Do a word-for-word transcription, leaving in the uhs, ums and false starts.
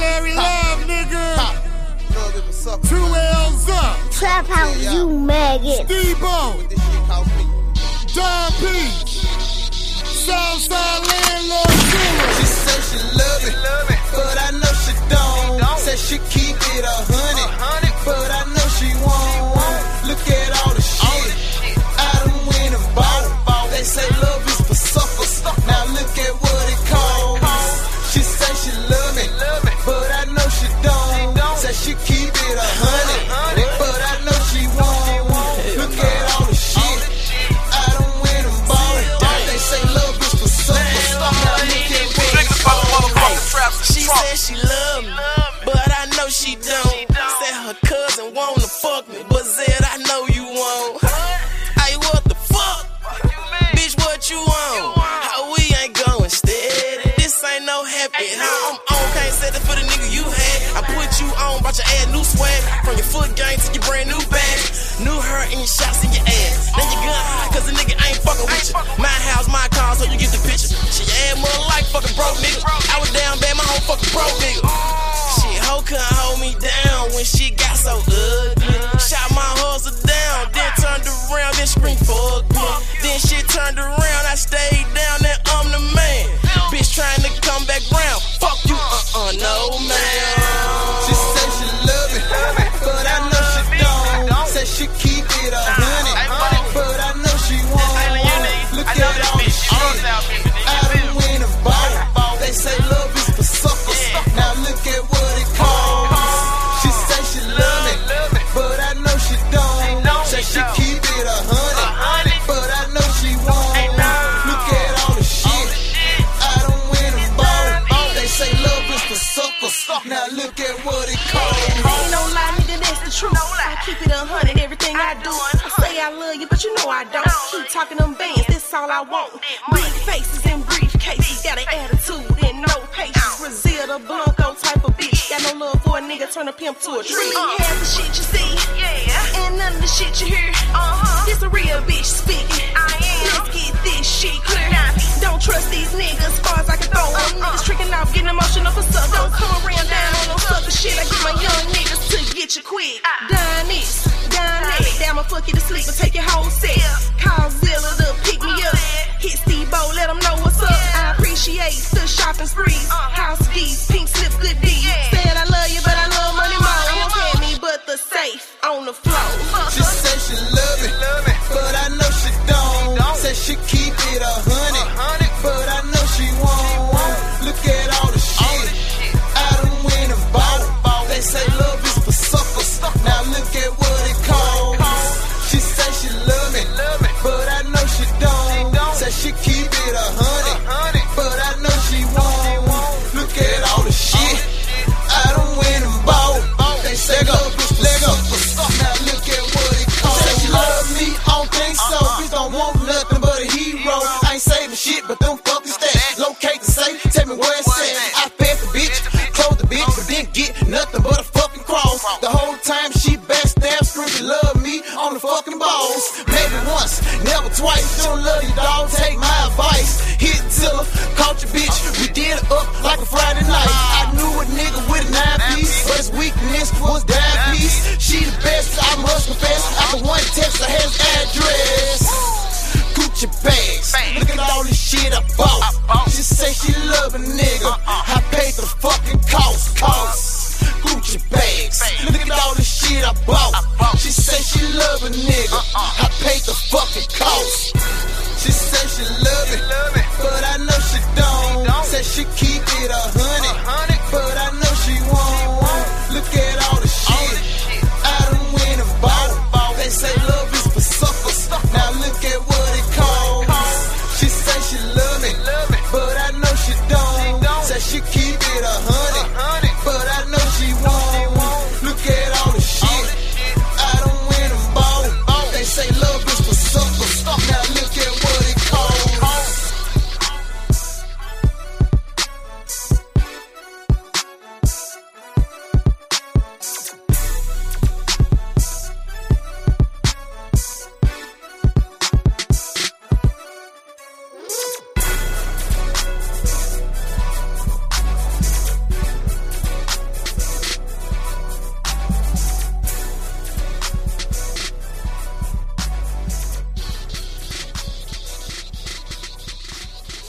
Larry Love, nigga. Two L's up. Trap house, you maggot. Steve-O. Don P. Southside Landlord Zero. She said she love it, but I know she don't. Said she keep it a hundred, but I know she won't. Look at all the shit I done win and bought. They say love is for suckers. Now look at what it costs. She say she love me, but I know she don't. Said she keep it a hundred, but I know she won't. Look at all the shit I done win and bought. They say love is for suckers. Now look at what it costs. She said she love me, but I know she don't. Said her cousin wanna fuck me, but said I know you won't. Hey, what the fuck? Bitch, what you want? How we ain't going steady? This ain't no happy. How I'm on, can't say that for the nigga you had. I put you on, bought your ass new swag. From your foot game to your brand new bag. New her and your shots in your ass. Then you gun high, cause the nigga ain't fucking with you. My house, my car, so you get the picture. She ass more like fucking broke nigga. I was down bad, my whole fucking broke nigga. Shit, hoe couldn't hold me down when she got so ugly. Shot my hustle down, then turned around, then screamed fuck me. Then shit turned around, I stayed down, then I'm the man. Bitch trying to come back round. Fuck you, uh-uh, no man. She said she love it, but I know she don't. Said she keep it a hundred, but I know she won't. Look at all the shit I done win and bought. They say love is for suckers. Now look at what it costs. She say she love it, but I know she don't. Say she keep it a hundred, but I know she won't. Look at all the shit I done win and bought. They say love is for suckers. Now look at what it costs. Ain't no lie, nigga, that's the truth. I keep it a hundred, everything I do. I say I love you, but you know I don't. Keep talking them bands, that's all I want. Big faces and briefcases, got an attitude and no patience. Brazil, the Blanco type of bitch. Got no love for a nigga, turn a pimp to a tree. Half the shit you see, and none of the shit you hear. This a real bitch speaking.